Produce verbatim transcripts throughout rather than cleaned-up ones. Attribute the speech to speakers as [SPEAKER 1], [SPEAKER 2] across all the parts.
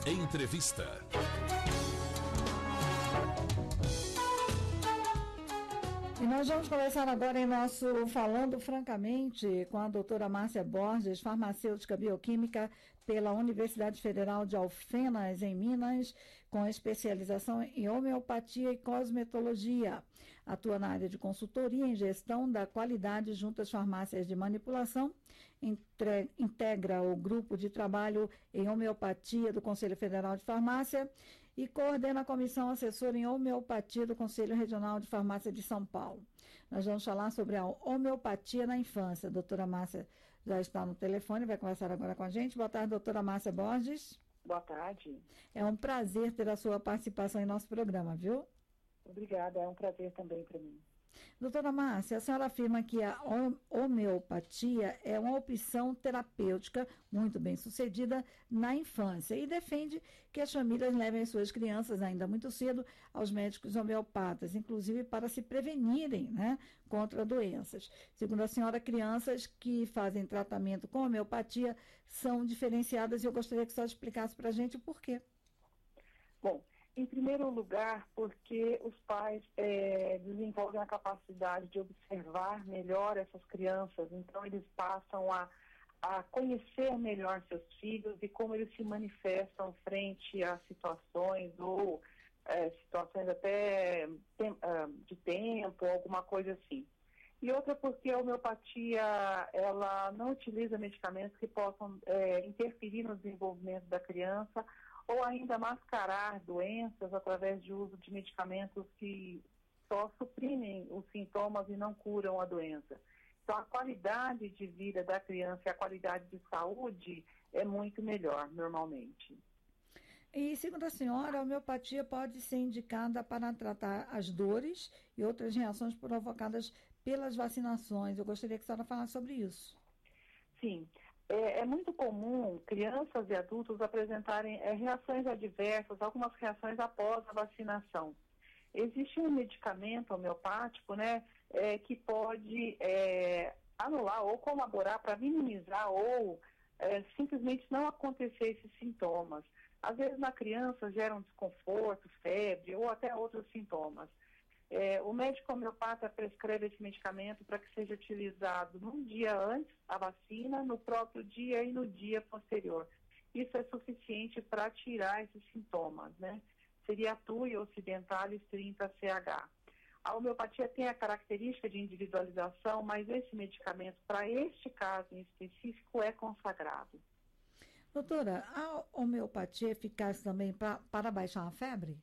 [SPEAKER 1] Entrevista.
[SPEAKER 2] E nós vamos conversar agora em nosso Falando Francamente com a doutora Márcia Borges, farmacêutica bioquímica pela Universidade Federal de Alfenas, em Minas, com especialização em homeopatia e cosmetologia. Atua na área de consultoria em gestão da qualidade junto às farmácias de manipulação, entre, integra o grupo de trabalho em homeopatia do Conselho Federal de Farmácia e coordena a comissão assessora em homeopatia do Conselho Regional de Farmácia de São Paulo. Nós vamos falar sobre a homeopatia na infância. A doutora Márcia já está no telefone, vai conversar agora com a gente. Boa tarde, doutora Márcia Borges.
[SPEAKER 3] Boa tarde.
[SPEAKER 2] É um prazer ter a sua participação em nosso programa, viu?
[SPEAKER 3] Obrigada, é um prazer também para mim.
[SPEAKER 2] Doutora Márcia, a senhora afirma que a homeopatia é uma opção terapêutica muito bem sucedida na infância e defende que as famílias levem suas crianças ainda muito cedo aos médicos homeopatas, inclusive para se prevenirem, né, contra doenças. Segundo a senhora, crianças que fazem tratamento com homeopatia são diferenciadas e eu gostaria que a senhora explicasse para a gente o porquê.
[SPEAKER 3] Bom, em primeiro lugar, porque os pais é, desenvolvem a capacidade de observar melhor essas crianças, então eles passam a, a conhecer melhor seus filhos e como eles se manifestam frente a situações ou é, situações até tem, de tempo, alguma coisa assim. E outra porque a homeopatia, ela não utiliza medicamentos que possam é, interferir no desenvolvimento da criança ou ainda mascarar doenças através de uso de medicamentos que só suprimem os sintomas e não curam a doença. Então, a qualidade de vida da criança e a qualidade de saúde é muito melhor, normalmente.
[SPEAKER 2] E, segundo a senhora, a homeopatia pode ser indicada para tratar as dores e outras reações provocadas pelas vacinações. Eu gostaria que a senhora falasse sobre isso.
[SPEAKER 3] Sim. É, é muito comum crianças e adultos apresentarem é, reações adversas, algumas reações após a vacinação. Existe um medicamento homeopático, né, é, que pode é, anular ou colaborar para minimizar ou é, simplesmente não acontecer esses sintomas. Às vezes na criança geram desconforto, febre ou até outros sintomas. É, o médico homeopata prescreve esse medicamento para que seja utilizado num dia antes da vacina, no próprio dia e no dia posterior. Isso é suficiente para tirar esses sintomas, né? Seria a Tui Occidentalis trinta C H. A homeopatia tem a característica de individualização, mas esse medicamento, para este caso em específico, é consagrado.
[SPEAKER 2] Doutora, a homeopatia é eficaz também pra, para baixar a febre?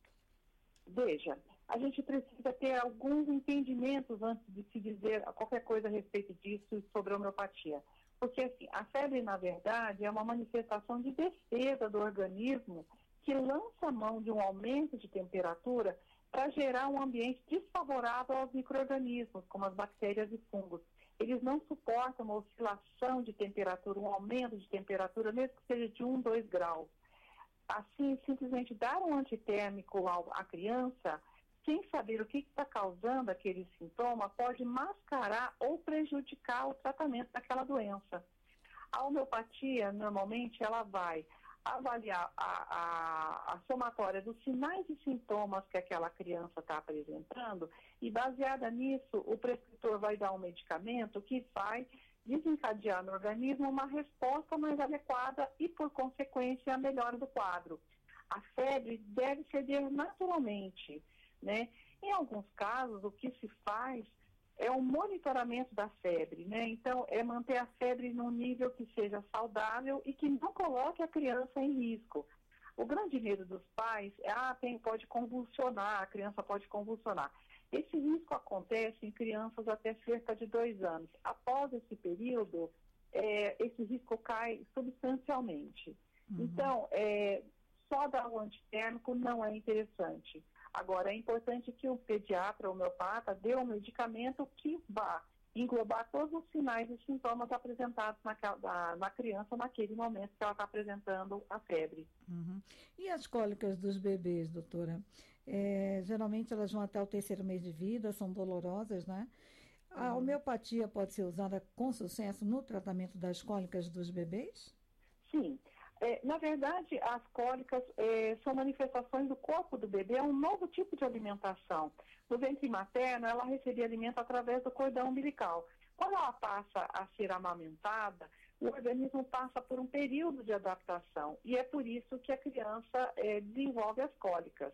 [SPEAKER 3] Veja, a gente precisa ter alguns entendimentos antes de se dizer qualquer coisa a respeito disso sobre a homeopatia. Porque, assim, a febre, na verdade, é uma manifestação de defesa do organismo que lança a mão de um aumento de temperatura para gerar um ambiente desfavorável aos micro-organismos, como as bactérias e fungos. Eles não suportam uma oscilação de temperatura, um aumento de temperatura, mesmo que seja de um, dois graus. Assim, simplesmente dar um antitérmico à criança, sem saber o que está causando aquele sintoma, pode mascarar ou prejudicar o tratamento daquela doença. A homeopatia, normalmente, ela vai avaliar a, a, a somatória dos sinais e sintomas que aquela criança está apresentando e, baseada nisso, o prescritor vai dar um medicamento que vai desencadear no organismo uma resposta mais adequada e, por consequência, a melhora do quadro. A febre deve ceder naturalmente, né? Em alguns casos, o que se faz é o monitoramento da febre, né? Então, é manter a febre num nível que seja saudável e que não coloque a criança em risco. O grande medo dos pais é, ah, tem, pode convulsionar, a criança pode convulsionar. Esse risco acontece em crianças até cerca de dois anos. Após esse período, é, esse risco cai substancialmente. Uhum. Então, é, só dar o antitérmico não é interessante. Agora, é importante que o pediatra, o homeopata, dê um medicamento que vá englobar todos os sinais e sintomas apresentados naquela, na, na criança naquele momento que ela está apresentando a febre.
[SPEAKER 2] Uhum. E as cólicas dos bebês, doutora? É, geralmente elas vão até o terceiro mês de vida, são dolorosas, né? A uhum. homeopatia pode ser usada com sucesso no tratamento das cólicas dos bebês?
[SPEAKER 3] Sim. É, na verdade, as cólicas é, são manifestações do corpo do bebê, é um novo tipo de alimentação. No ventre materno, ela recebia alimento através do cordão umbilical. Quando ela passa a ser amamentada, o organismo passa por um período de adaptação e é por isso que a criança é, desenvolve as cólicas.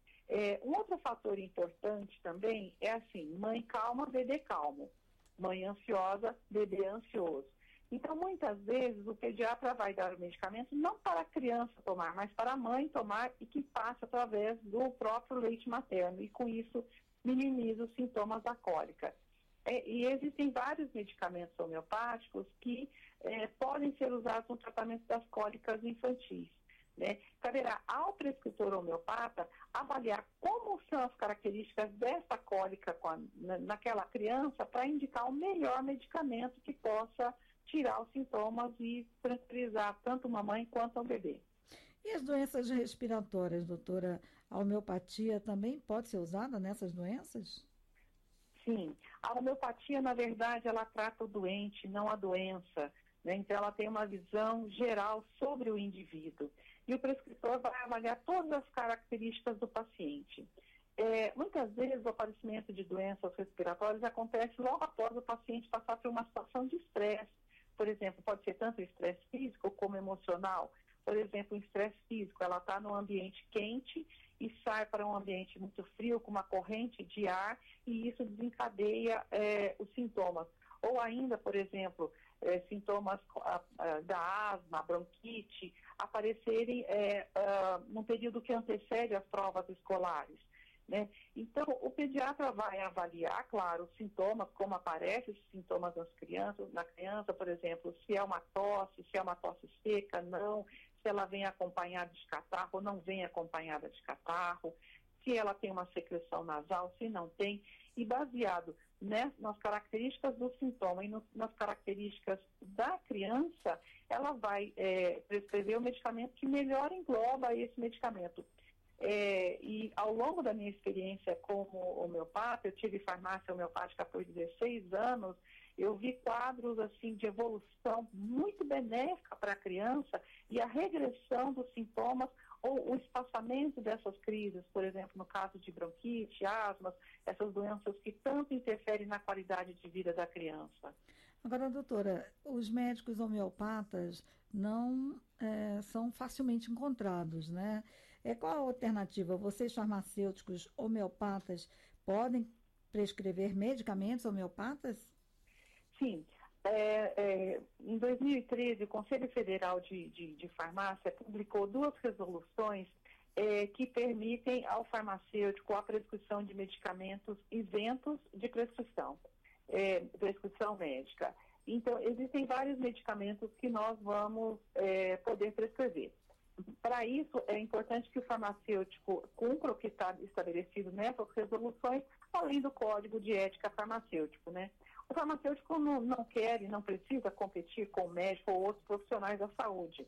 [SPEAKER 3] É, um outro fator importante também é assim, mãe calma, bebê calmo. Mãe ansiosa, bebê ansioso. Então, muitas vezes, o pediatra vai dar o medicamento não para a criança tomar, mas para a mãe tomar e que passa através do próprio leite materno. E com isso, minimiza os sintomas da cólica. É, e existem vários medicamentos homeopáticos que é, podem ser usados no tratamento das cólicas infantis. Né? Caberá ao prescritor homeopata avaliar como são as características dessa cólica com a, na, naquela criança para indicar o melhor medicamento que possa tirar os sintomas e tranquilizar tanto uma mãe quanto o bebê.
[SPEAKER 2] E as doenças respiratórias, doutora? A homeopatia também pode ser usada nessas doenças?
[SPEAKER 3] Sim, a homeopatia, na verdade, ela trata o doente, não a doença. Né? Então, ela tem uma visão geral sobre o indivíduo. E o prescritor vai avaliar todas as características do paciente. É, muitas vezes, o aparecimento de doenças respiratórias acontece logo após o paciente passar por uma situação de estresse. Por exemplo, pode ser tanto estresse físico como emocional. Por exemplo, o estresse físico, ela está num ambiente quente e sai para um ambiente muito frio, com uma corrente de ar, e isso desencadeia é, os sintomas. Ou ainda, por exemplo, é, sintomas a, a, da asma, bronquite, aparecerem é, a, num período que antecede as provas escolares. Né? Então, o pediatra vai avaliar, claro, os sintomas, como aparecem esses sintomas nas crianças, na criança, por exemplo, se é uma tosse, se é uma tosse seca, não, se ela vem acompanhada de catarro ou não vem acompanhada de catarro, se ela tem uma secreção nasal, se não tem, e baseado né, nas características do sintoma e no, nas características da criança, ela vai é, prescrever o medicamento que melhor engloba esse medicamento. É, e ao longo da minha experiência como homeopata, eu tive farmácia homeopática por dezesseis anos, eu vi quadros assim de evolução muito benéfica para a criança e a regressão dos sintomas ou o espaçamento dessas crises, por exemplo, no caso de bronquite, asmas, essas doenças que tanto interferem na qualidade de vida da criança.
[SPEAKER 2] Agora, doutora, os médicos homeopatas não é, são facilmente encontrados, né? É, qual a alternativa? Vocês, farmacêuticos homeopatas, podem prescrever medicamentos homeopatas?
[SPEAKER 3] Sim. É, é, em dois mil e treze, o Conselho Federal de, de, de Farmácia publicou duas resoluções é, que permitem ao farmacêutico a prescrição de medicamentos isentos de prescrição, é, prescrição médica. Então, existem vários medicamentos que nós vamos é, poder prescrever. Para isso, é importante que o farmacêutico cumpra o que está estabelecido nessas resoluções, além do Código de Ética Farmacêutico, né? O farmacêutico não, não quer e não precisa competir com o médico ou outros profissionais da saúde.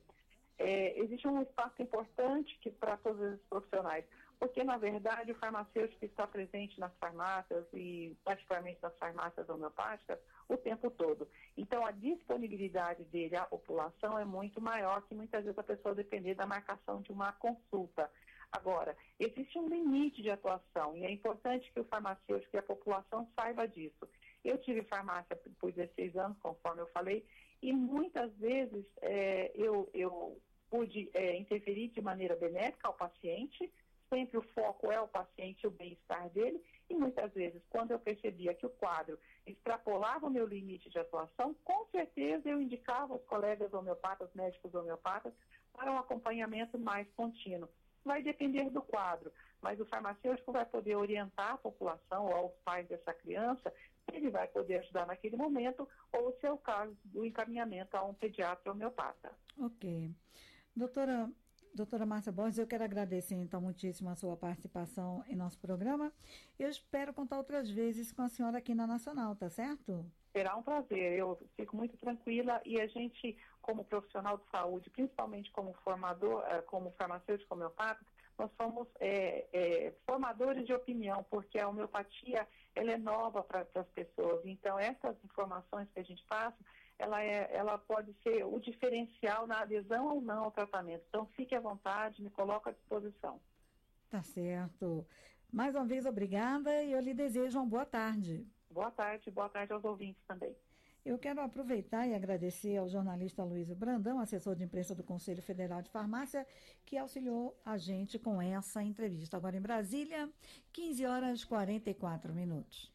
[SPEAKER 3] É, existe um espaço importante que, para todos esses profissionais, porque, na verdade, o farmacêutico está presente nas farmácias e, particularmente nas farmácias homeopáticas, o tempo todo. Então, a disponibilidade dele à população é muito maior que muitas vezes a pessoa depender da marcação de uma consulta. Agora, existe um limite de atuação e é importante que o farmacêutico e a população saiba disso. Eu tive farmácia por dezesseis anos, conforme eu falei, e muitas vezes é, eu, eu pude é, interferir de maneira benéfica ao paciente. Sempre o foco é o paciente e o bem-estar dele, e muitas vezes, quando eu percebia que o quadro extrapolava o meu limite de atuação, com certeza eu indicava os colegas homeopatas, médicos homeopatas, para um acompanhamento mais contínuo. Vai depender do quadro, mas o farmacêutico vai poder orientar a população ou os pais dessa criança, ele vai poder ajudar naquele momento, ou se é o caso do encaminhamento a um pediatra homeopata.
[SPEAKER 2] Ok. Doutora... Doutora Márcia Borges, eu quero agradecer, então, muitíssimo a sua participação em nosso programa. Eu espero contar outras vezes com a senhora aqui na Nacional, tá certo?
[SPEAKER 3] Será um prazer, eu fico muito tranquila e a gente, como profissional de saúde, principalmente como formador, como farmacêutico homeopata, nós somos é, é, formadores de opinião, porque a homeopatia ela é nova para as pessoas. Então, essas informações que a gente passa, ela, é, ela pode ser o diferencial na adesão ou não ao tratamento. Então, fique à vontade, me coloco à disposição.
[SPEAKER 2] Tá certo. Mais uma vez, obrigada e eu lhe desejo uma boa tarde.
[SPEAKER 3] Boa tarde, boa tarde aos ouvintes também.
[SPEAKER 2] Eu quero aproveitar e agradecer ao jornalista Luiz Brandão, assessor de imprensa do Conselho Federal de Farmácia, que auxiliou a gente com essa entrevista. Agora em Brasília, quinze horas e quarenta e quatro minutos.